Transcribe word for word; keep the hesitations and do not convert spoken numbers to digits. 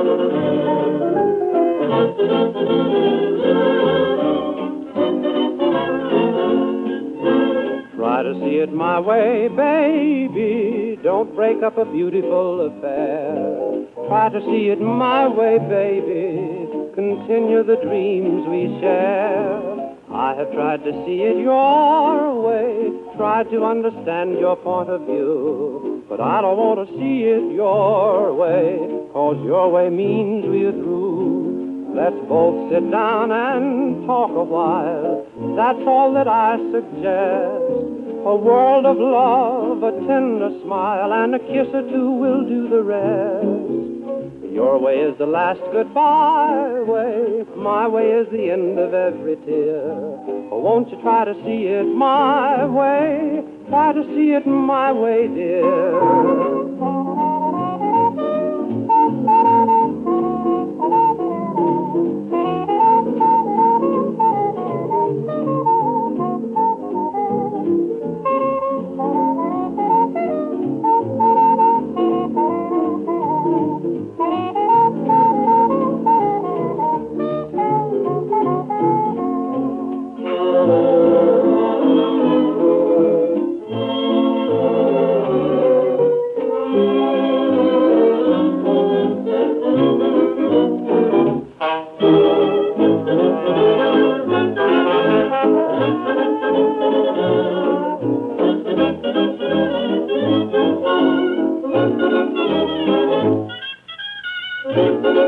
Try to see it my way, baby. Don't break up a beautiful affair. Try to see it my way, baby. Continue the dreams we share. I have tried to see it your way, tried to understand your point of view. But I don't want to see it your way, 'cause your way means we're through. Let's both sit down and talk a while. That's all that I suggest. A world of love, a tender smile, and a kiss or two will do the rest. Your way is the last goodbye way. My way is the end of every tear. Oh, won't you try to see it my way? Try to see it my way, dear. Thank you.